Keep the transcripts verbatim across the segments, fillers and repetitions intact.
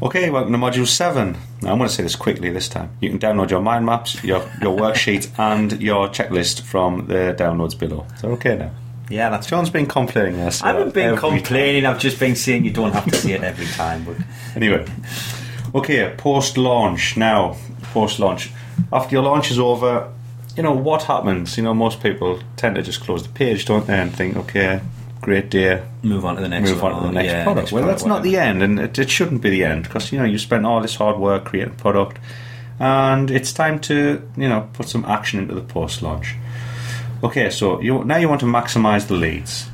Okay, welcome to Module seven. Now, I'm going to say this quickly this time. You can download your mind maps, your, your worksheet, and your checklist from the downloads below. Is that okay now? Yeah, that's John's been complaining this. I haven't been complaining, time. I've just been saying you don't have to say it every time. But anyway, okay, post-launch. Now, post-launch. After your launch is over, you know, what happens? You know, most people tend to just close the page, don't they, and think, okay, great day. Move on to the next Move on to the next yeah, product. next well, product, that's not whatever. the end, and it, it shouldn't be the end, because, you know, you spent all this hard work creating a product, and it's time to, you know, put some action into the post-launch. Okay, so you, now you want to maximise the leads.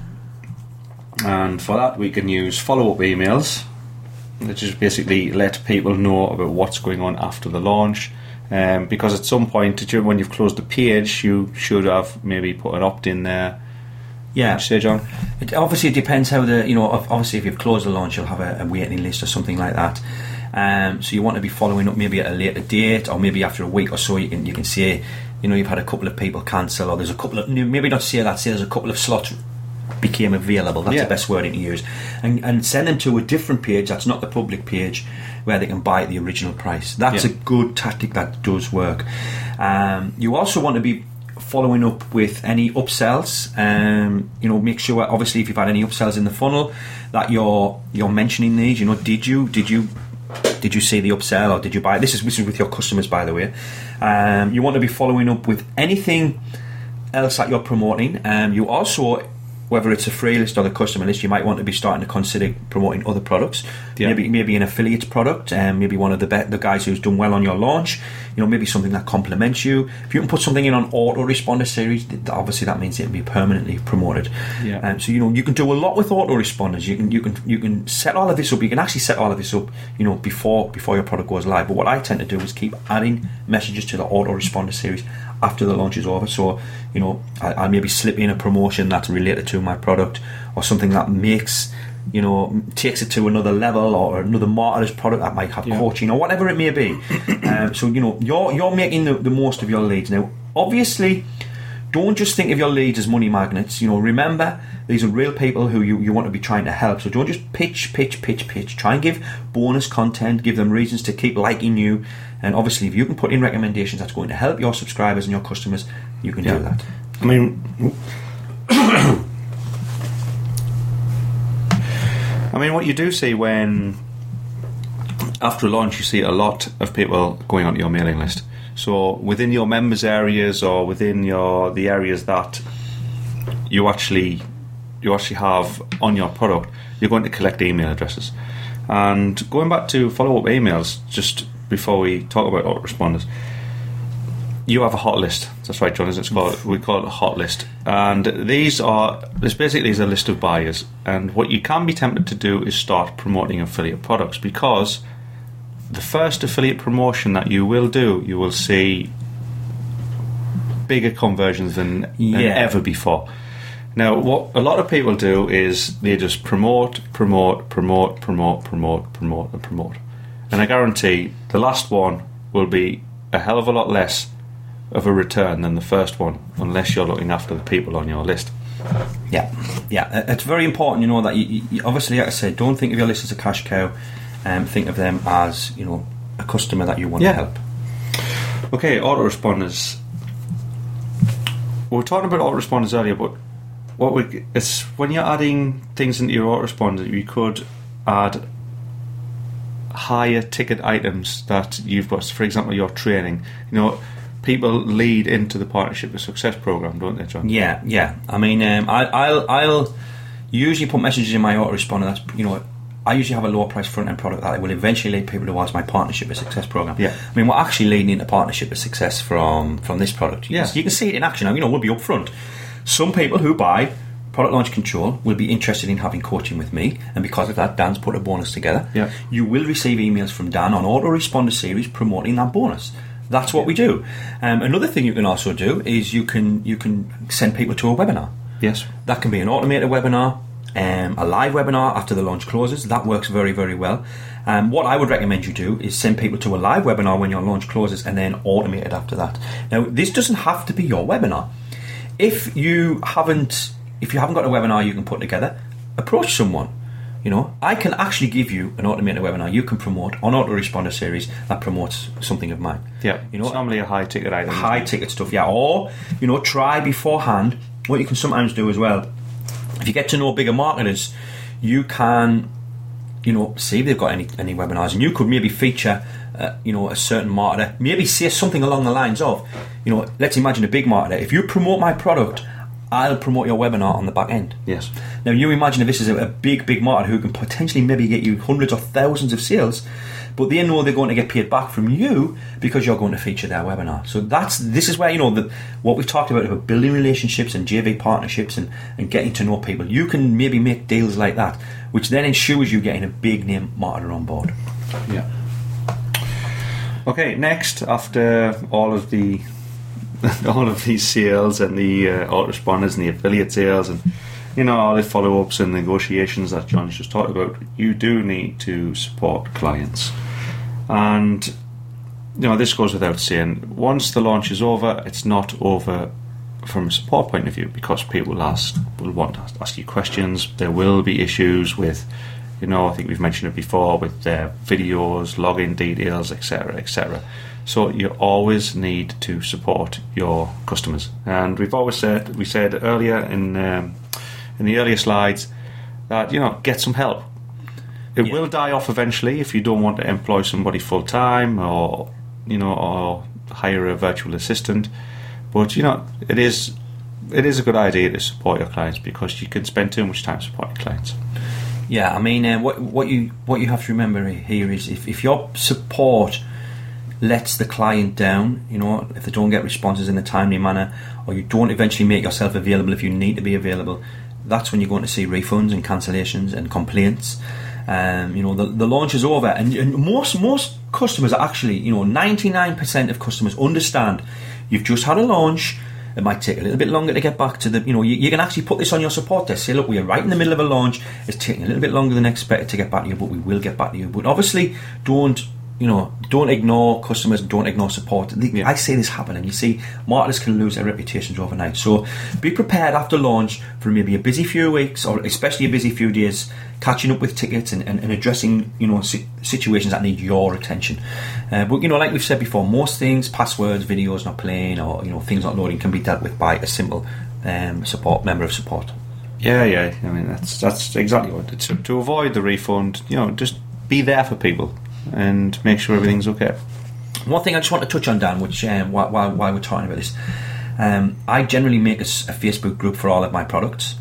And for that, we can use follow-up emails, which is basically let people know about what's going on after the launch. Um, because at some point, when you've closed the page, you should have maybe put an opt-in there. Yeah. What did you say, John? It obviously it depends how the, you know, obviously if you've closed the launch, you'll have a, a waiting list or something like that. Um, so you want to be following up maybe at a later date, or maybe after a week or so. You can you can say, you know, you've had a couple of people cancel, or there's a couple of, maybe not say that, say there's a couple of slots became available. That's yeah. the best wording to use, and and send them to a different page that's not the public page, where they can buy at the original price. That's yeah. a good tactic that does work. Um, you also want to be following up with any upsells. Um, you know, make sure, obviously, if you've had any upsells in the funnel, that you're you're mentioning these. You know, did you did you did you see the upsell, or did you buy it? This is this is with your customers, by the way. Um, you want to be following up with anything else that you're promoting. Um, you also, whether it's a free list or the customer list, you might want to be starting to consider promoting other products. Yeah. Maybe maybe an affiliate product, um, maybe one of the be- the guys who's done well on your launch. You know, maybe something that complements you. If you can put something in on autoresponder series, obviously that means it'll be permanently promoted. Yeah. Um, so you know you can do a lot with autoresponders. You can you can you can set all of this up. You can actually set all of this up, you know, before before your product goes live. But what I tend to do is keep adding messages to the autoresponder series after the launch is over. So, you know, I, I maybe slip in a promotion that's related to my product, or something that makes, you know, takes it to another level, or another marketer's product that might have yeah. coaching or whatever it may be. um, so, you know, you're you're making the, the most of your leads. Now, obviously, don't just think of your leads as money magnets. You know, remember, these are real people who you, you want to be trying to help. So don't just pitch, pitch, pitch, pitch. Try and give bonus content, give them reasons to keep liking you. And obviously, if you can put in recommendations that's going to help your subscribers and your customers, you can yeah. do that. I mean, I mean, what you do see when, after a launch, you see a lot of people going onto your mailing list. So within your members areas, or within your the areas that you actually you actually have on your product, you're going to collect email addresses. And going back to follow-up emails, just before we talk about autoresponders, you have a hot list. That's right, John, isn't it? It's called, we call it a hot list. And these are, this basically is a list of buyers. And what you can be tempted to do is start promoting affiliate products, because the first affiliate promotion that you will do, you will see bigger conversions than, yeah. than ever before. Now, what a lot of people do is they just promote, promote, promote, promote, promote, promote, and promote. And I guarantee the last one will be a hell of a lot less of a return than the first one, unless you're looking after the people on your list. Yeah, yeah. It's very important, you know, that you, you obviously, like I said, don't think of your list as a cash cow. Um, think of them as, you know, a customer that you want yeah. to help. Okay, autoresponders. We were talking about autoresponders earlier, but what we it's when you're adding things into your autoresponder, you could add higher ticket items that you've got. For example, your training. You know, people lead into the Partnership with Success program, don't they, John? Yeah, yeah. I mean, um, I, I'll I'll usually put messages in my autoresponder. That's, you know, I usually have a lower price front end product that will eventually lead people towards my Partnership with Success program. Yeah. I mean, we're actually leading into Partnership with Success from from this product. You yeah. can, you can see it in action. Now, you know, we'll be upfront. Some people who buy Product Launch Control will be interested in having coaching with me, and because of that, Dan's put a bonus together. Yeah. You will receive emails from Dan on autoresponder series promoting that bonus. That's what yeah. we do. Um, another thing you can also do is you can you can send people to a webinar. Yes. That can be an automated webinar, um, a live webinar after the launch closes. That works very, very well. Um, what I would recommend you do is send people to a live webinar when your launch closes, and then automate it after that. Now, this doesn't have to be your webinar. If you haven't, if you haven't got a webinar you can put together, approach someone. You know, I can actually give you an automated webinar you can promote on Autoresponder Series that promotes something of mine. Yeah, you know, it's normally a high ticket item. High ticket stuff, yeah. Or, you know, try beforehand. What you can sometimes do as well, if you get to know bigger marketers, you can, you know, see if they've got any, any webinars, and you could maybe feature, uh, you know, a certain marketer, maybe say something along the lines of, you know, let's imagine a big marketer. If you promote my product, I'll promote your webinar on the back end. Yes. Now, you imagine if this is a, a big, big marketer who can potentially maybe get you hundreds or thousands of sales, but they know they're going to get paid back from you because you're going to feature their webinar. So that's this is where, you know, the, what we've talked about, about building relationships and J V partnerships and, and getting to know people. You can maybe make deals like that, which then ensures you getting a big name marketer on board. Yeah. Okay, next, after all of the all of these sales and the uh, autoresponders and the affiliate sales and, you know, all the follow-ups and negotiations that John's just talked about, you do need to support clients. And, you know, this goes without saying, once the launch is over, it's not over from a support point of view, because people will ask, will want to ask you questions. There will be issues with, you know, I think we've mentioned it before, with their videos, login details, et cetera, et cetera. So you always need to support your customers. And we've always said, we said earlier in um, in the earlier slides, that, you know, get some help. It yeah. will die off eventually if you don't want to employ somebody full time, or, you know, or hire a virtual assistant. But, you know, it is it is a good idea to support your clients, because you can spend too much time supporting clients. Yeah, I mean, uh, what what you what you have to remember here is if, if your support lets the client down, you know, if they don't get responses in a timely manner, or you don't eventually make yourself available if you need to be available, that's when you're going to see refunds and cancellations and complaints. Um, you know, the, the launch is over, and, and most most customers are actually, you know, ninety-nine percent of customers understand you've just had a launch. It might take a little bit longer to get back to the, you know, you, you can actually put this on your support desk. Say, look, we're right in the middle of a launch. It's taking a little bit longer than expected to get back to you, but we will get back to you. But obviously, don't, you know, don't ignore customers, don't ignore support. Yeah. I see this happen, and you see marketers can lose their reputations overnight. So be prepared after launch for maybe a busy few weeks, or especially a busy few days, catching up with tickets and, and, and addressing, you know, si- situations that need your attention. Uh, but, you know, like we've said before, most things, passwords, videos not playing, or, you know, things not loading, can be dealt with by a simple um, support member of support. Yeah, yeah. I mean, that's that's exactly what it's to, to avoid the refund. You know, just be there for people and make sure everything's okay. One thing I just want to touch on, Dan, which um, while, while, while we're talking about this, um, I generally make a, a Facebook group for all of my products,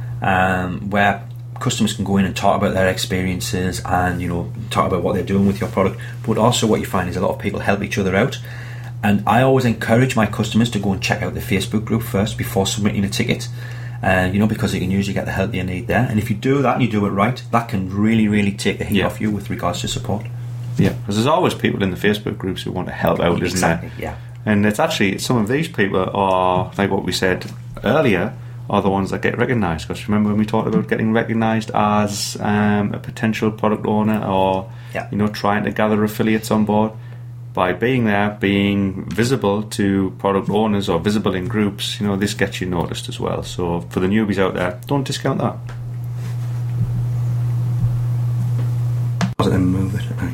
um, where customers can go in and talk about their experiences and, you know, talk about what they're doing with your product. But also what you find is a lot of people help each other out, and I always encourage my customers to go and check out the Facebook group first before submitting a ticket. Uh, you know, because you can usually get the help you need there, and if you do that and you do it right, that can really, really take the heat yeah. off you with regards to support. Yeah, because there's always people in the Facebook groups who want to help out, isn't exactly, there? Yeah. And it's actually, some of these people are, like what we said earlier, are the ones that get recognised. Because remember when we talked about getting recognised as um, a potential product owner, or yeah. you know, trying to gather affiliates on board? By being there, being visible to product owners or visible in groups, you know, this gets you noticed as well. So for the newbies out there, don't discount that. Move it.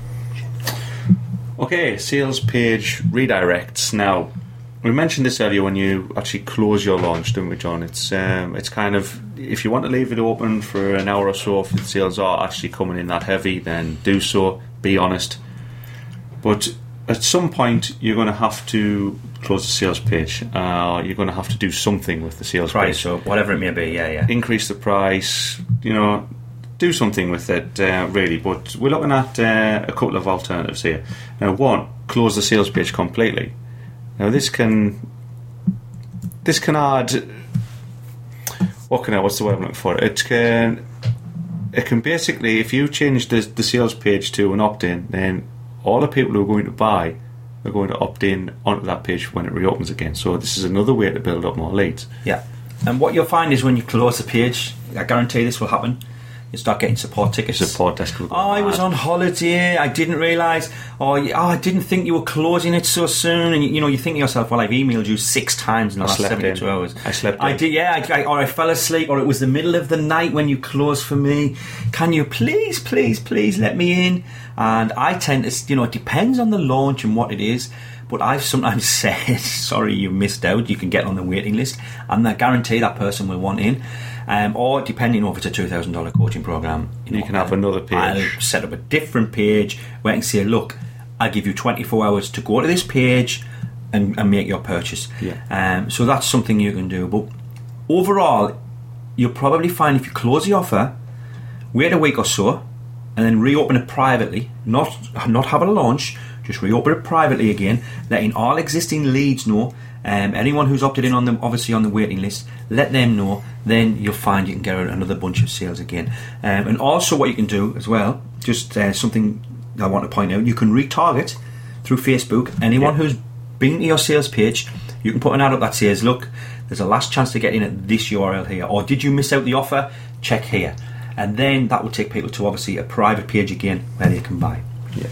Okay, sales page redirects. Now, we mentioned this earlier when you actually close your launch, didn't we, John? It's um, it's kind of, if you want to leave it open for an hour or so, if the sales are actually coming in that heavy, then do so. Be honest. But at some point, you're going to have to close the sales page. Uh, you're going to have to do something with the sales price, page. or whatever it may be. Yeah, yeah. Increase the price. You know, do something with it, uh, really. But we're looking at uh, a couple of alternatives here. Now, one, close the sales page completely. Now, this can this can add. What can I? What's the word I'm looking for? It can. It can basically, if you change the the sales page to an opt-in, then all the people who are going to buy are going to opt in onto that page when it reopens again. So this is another way to build up more leads. Yeah. And what you'll find is when you close the page, I guarantee this will happen, You start getting support tickets. Support desk will go Oh, I mad. was on holiday. I didn't realise. Oh, yeah, oh, I didn't think you were closing it so soon. And you, you know, you think to yourself, well, I've emailed you six times in the I last slept seventy-two in. hours. I slept I in. did, yeah. I, I, or I fell asleep, or it was the middle of the night when you closed for me. Can you please, please, please let me in? And I tend to, you know, it depends on the launch and what it is. But I've sometimes said, sorry, you missed out. You can get on the waiting list, and I guarantee that person will want in. Um, or depending on if it's a two thousand dollars coaching program, You, know, can have another page. I'll set up a different page where I can say, look, I'll give you twenty-four hours to go to this page and, and make your purchase. Yeah. Um, so that's something you can do. But overall, you'll probably find if you close the offer, wait a week or so, and then reopen it privately, not not have a launch, just reopen it privately again, letting all existing leads know. Um, anyone who's opted in on them, obviously on the waiting list, let them know. Then you'll find you can get another bunch of sales again. Um, and also, what you can do as well, just uh, something I want to point out, you can retarget through Facebook anyone Yeah. who's been to your sales page. You can put an ad up that says, "Look, there's a last chance to get in at this U R L here," or "Did you miss out the offer? Check here." And then that will take people to obviously a private page again where they can buy. Yeah.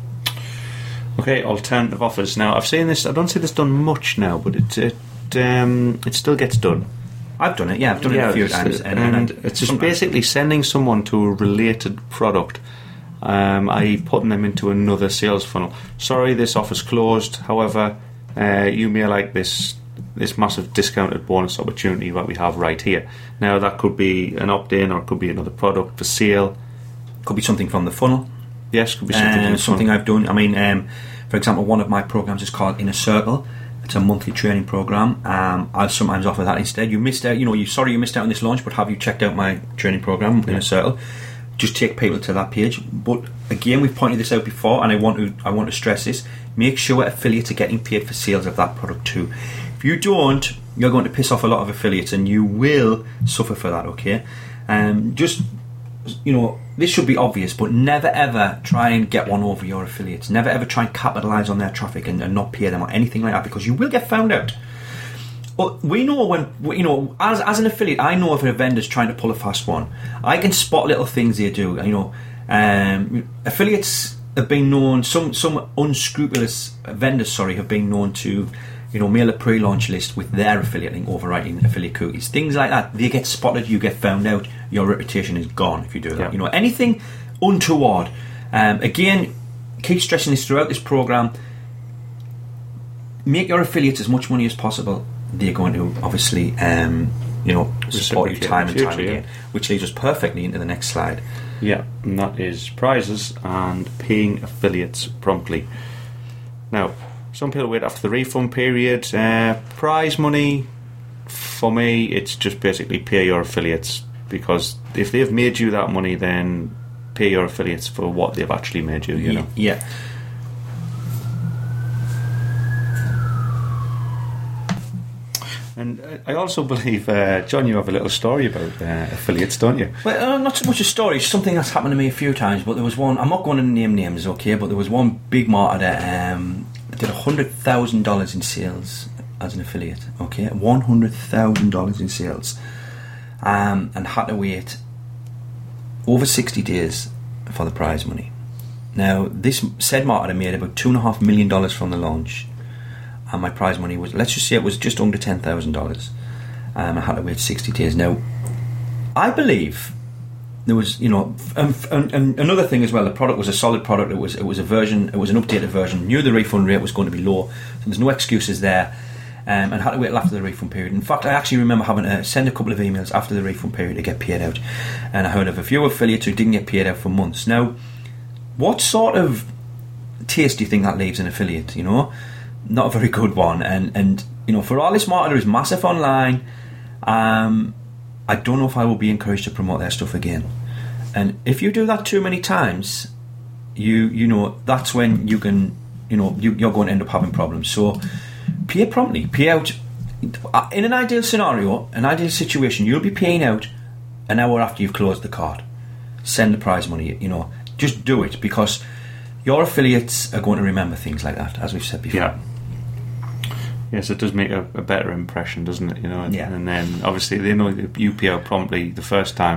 Okay, alternative offers. Now, I've seen this. I don't see this done much now, but it it um, it still gets done. I've done it, yeah, I've done Yeah, it a few it's- times. and, and it's just sometimes- basically sending someone to a related product, um, that is putting them into another sales funnel. Sorry, this offer's closed. However, uh, you may like this this massive discounted bonus opportunity that we have right here. Now, that could be an opt-in, or it could be another product for sale. Could be something from the funnel. Yes, could be something. Um, in the something funnel. I've done. I mean, um, for example, one of my programs is called Inner Circle. It's a monthly training program. Um, I'll sometimes offer that instead. You missed out. You know, you sorry you missed out on this launch, but have you checked out my training program, Inner Circle? Just take people to that page. But again, we've pointed this out before, and I want to I want to stress this: make sure affiliates are getting paid for sales of that product too. If you don't, you're going to piss off a lot of affiliates, and you will suffer for that. Okay, um, just. You know, this should be obvious, but never ever try and get one over your affiliates. Never ever try and capitalise on their traffic and, and not pay them or anything like that, because you will get found out. But we know when, you know, as as an affiliate, I know if a vendor's trying to pull a fast one. I can spot little things they do. You know, um, affiliates have been known, some some unscrupulous vendors, sorry, have been known to, you know, mail a pre-launch list with their affiliate link overwriting affiliate cookies. Things like that. They get spotted, you get found out, your reputation is gone if you do that. Yeah. You know, anything untoward. Um, again, keep stressing this throughout this program. Make your affiliates as much money as possible. They're going to obviously, um, you know, support you Reciprocate time in and the time future, again. yeah. Which leads us perfectly into the next slide. Yeah, and that is prizes and paying affiliates promptly. Now, some people wait after the refund period. Uh, prize money, for me, it's just basically pay your affiliates, because if they've made you that money, then pay your affiliates for what they've actually made you, you know. Yeah. And uh, I also believe, uh, John, you have a little story about uh, affiliates, don't you? Well, uh, not so much a story, it's something that's happened to me a few times, but there was one, I'm not going to name names, okay, but there was one big marketer that um, did one hundred thousand dollars in sales as an affiliate, okay, one hundred thousand dollars in sales, um, and had to wait over sixty days for the prize money. Now, this said marketer made about two point five million dollars from the launch, and my prize money was, let's just say it was just under ten thousand dollars. Um, I had to wait sixty days. Now, I believe there was, you know, and, and, and another thing as well, the product was a solid product. It was it was a version, it was an updated version. Knew the refund rate was going to be low, so there's no excuses there. Um, and had to wait till after the refund period. In fact, I actually remember having to send a couple of emails after the refund period to get paid out. And I heard of a few affiliates who didn't get paid out for months. Now, what sort of taste do you think that leaves an affiliate? You know, not a very good one. And and you know, for all this marketer is massive online, um, I don't know if I will be encouraged to promote their stuff again. And if you do that too many times, you you know that's when you can, you know, you, you're going to end up having problems. So pay promptly, pay out. In an ideal scenario, an ideal situation, you'll be paying out an hour after you've closed the card. Send the prize money. You know, just do it, because your affiliates are going to remember things like that, as we've said before. Yeah. Yes, it does make a, a better impression, doesn't it? You know, and, Yeah. and then obviously they know that you pay out promptly the first time.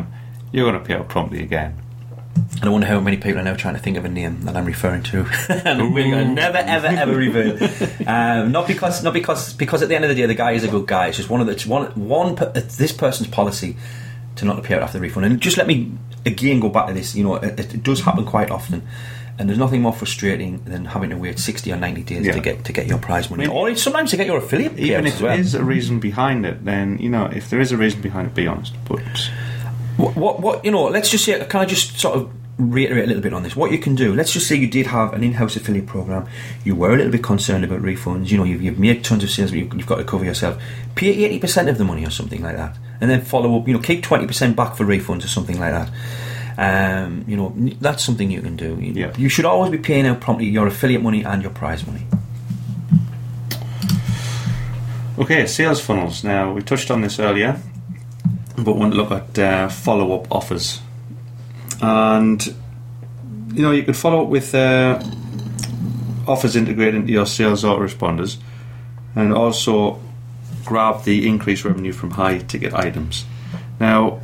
you're going to pay out promptly again. And I wonder how many people are now trying to think of a name that I'm referring to. And we're going to never, ever, ever reveal. Um, not because, not because, because at the end of the day, the guy is a good guy. It's just one of the, it's one, one. It's this person's policy to not pay out after the refund. And just let me again go back to this. You know, it, it does happen quite often, and there's nothing more frustrating than having to wait sixty or ninety days yeah. to get to get your prize money, I mean, or sometimes to get your affiliate. Even if as well. there is a reason behind it, then you know, if there is a reason behind it, be honest. But what, what, what you know, let's just say, can I just sort of reiterate a little bit on this? What you can do, let's just say you did have an in-house affiliate program, you were a little bit concerned about refunds, you know, you've, you've made tons of sales, but you've, you've got to cover yourself. Pay eighty percent of the money or something like that, and then follow up, you know, keep twenty percent back for refunds or something like that. Um, you know, that's something you can do. You, yeah. you should always be paying out promptly your affiliate money and your prize money. Okay, sales funnels. Now, we touched on this earlier, but want to look at uh, follow-up offers. And, you know, you could follow up with uh, offers integrated into your sales autoresponders, and also grab the increased revenue from high-ticket items. Now,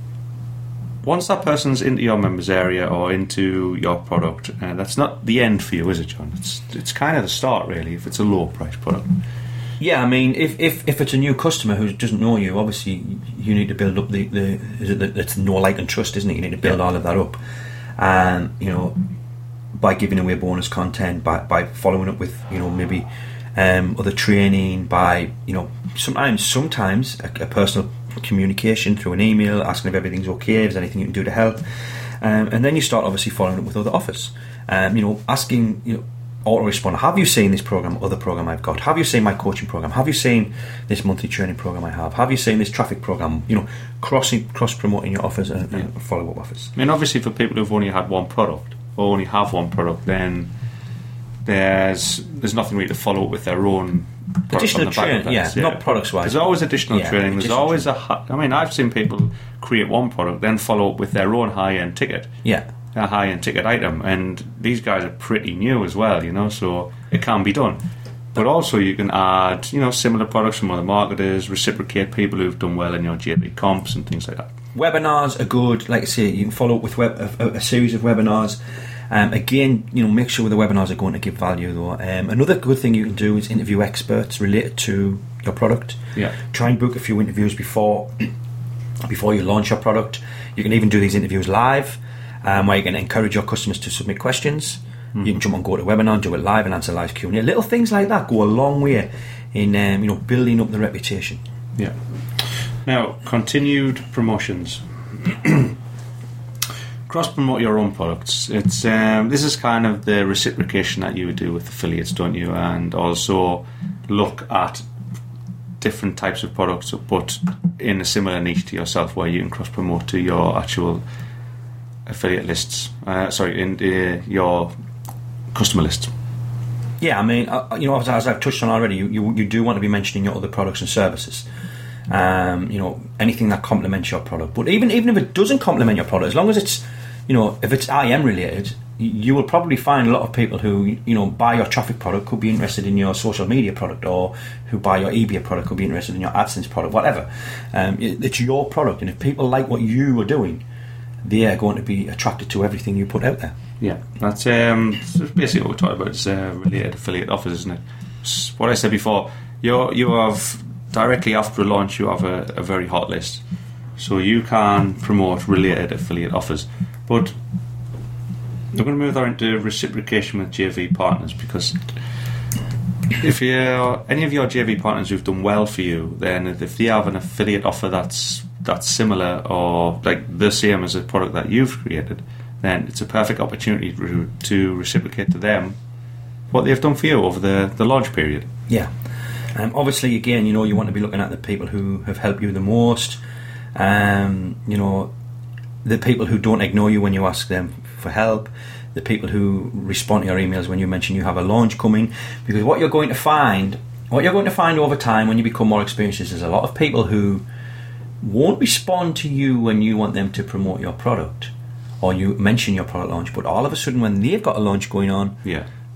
once that person's into your members area or into your product, uh, that's not the end for you, is it, John? It's it's kind of the start, really, if it's a low-price product. Yeah, I mean, if, if, if it's a new customer who doesn't know you, obviously you need to build up the, the is it the, it's know, like and trust, isn't it? You need to build yeah. all of that up, and you know, by giving away bonus content, by by following up with you know maybe um, other training, by you know sometimes sometimes a, a personal communication through an email, asking if everything's okay, if there's anything you can do to help, um, and then you start obviously following up with other offers. Um, you know, asking you know. Autoresponder, have you seen this program, other program I've got? Have you seen my coaching program? Have you seen this monthly training program I have? Have you seen this traffic program? You know, crossing, cross promoting your offers and, and yeah. follow up offers. I mean, obviously, for people who've only had one product or only have one product, then there's there's nothing really to follow up with their own additional training. Yeah, yeah, not products wise. There's always additional yeah, training. There's additional always training. a. I mean, I've seen people create one product, then follow up with their own high end ticket. Yeah. A high-end ticket item, and these guys are pretty new as well, you know, so it can be done. But also you can add, you know, similar products from other marketers, reciprocate people who've done well in your J V comps and things like that. Webinars are good. Like I say, you can follow up with web, a, a series of webinars. Um, again, you know, make sure the webinars are going to give value, though. Um, another good thing you can do is interview experts related to your product. Yeah. Try and book a few interviews before before you launch your product. You can even do these interviews live. Um, where you can encourage your customers to submit questions. Mm-hmm. You can jump on go to webinar and do it live and answer live Q and A. Little things like that go a long way in um, you know building up the reputation. Yeah. Now, continued promotions. Cross promote your own products. It's um, this is kind of the reciprocation that you would do with affiliates, don't you? And also look at different types of products, but in a similar niche to yourself, where you can cross promote to your actual affiliate lists, uh, sorry, in uh, your customer lists. Yeah, I mean, uh, you know, as, as I've touched on already, you, you you do want to be mentioning your other products and services. Um, you know, anything that complements your product. But even even if it doesn't complement your product, as long as it's, you know, if it's I M related, you will probably find a lot of people who, you know, buy your traffic product could be interested in your social media product, or who buy your eBay product could be interested in your AdSense product, whatever. Um, it, it's your product, and if people like what you are doing, they are going to be attracted to everything you put out there. Yeah, that's um, basically what we're talking about. It's uh, related affiliate offers, isn't it? It's what I said before. You you have directly after a launch, you have a, a very hot list, so you can promote related affiliate offers. But we're going to move that into reciprocation with J V partners, because if you're any of your J V partners who've done well for you, then if they have an affiliate offer that's that's similar or like the same as a product that you've created, then it's a perfect opportunity to, to reciprocate to them what they've done for you over the, the launch period. Yeah. Um, obviously, again, you know, you want to be looking at the people who have helped you the most. Um, you know, the people who don't ignore you when you ask them for help. The people who respond to your emails when you mention you have a launch coming. Because what you're going to find, what you're going to find over time when you become more experienced is there's a lot of people who won't respond to you when you want them to promote your product or you mention your product launch, but all of a sudden when they've got a launch going on, yeah,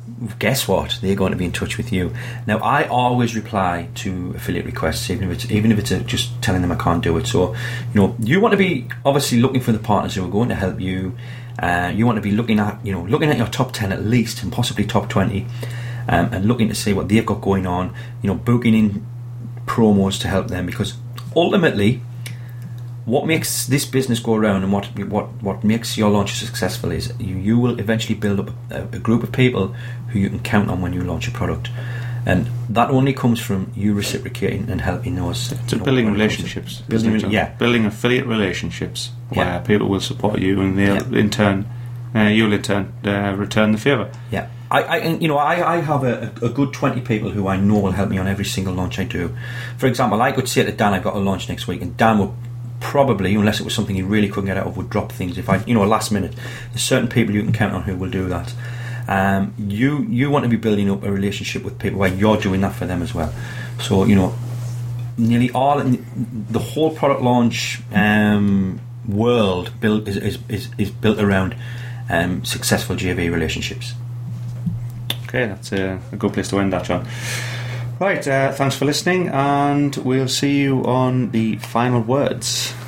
guess what? They're going to be in touch with you. Now, I always reply to affiliate requests, even if it's even if it's a, just telling them I can't do it. So, you know, you want to be obviously looking for the partners who are going to help you. Uh, you want to be looking at, you know, looking at your top ten at least, and possibly top twenty, um, and looking to see what they've got going on. You know, booking in promos to help them, because ultimately, what makes this business go around and what what what makes your launch successful is you, you will eventually build up a, a group of people who you can count on when you launch a product, and that only comes from you reciprocating and helping those. It's you know, building relationships, building, it, yeah, building affiliate relationships where yeah. people will support you, and they'll yeah. in turn, uh, you'll in turn uh, return the favour. Yeah. I, I, you know, I, I have a, a good twenty people who I know will help me on every single launch I do. For example, I could say to Dan, I've got a launch next week, and Dan will probably, unless it was something he really couldn't get out of, would drop things if I, you know, last minute. There's certain people you can count on who will do that. Um, you you want to be building up a relationship with people where you're doing that for them as well. So, you know, nearly all the whole product launch um, world built is, is, is, is built around um, successful J V relationships. Okay, that's a, a good place to end that, John. Right, uh, thanks for listening, and we'll see you on the final words.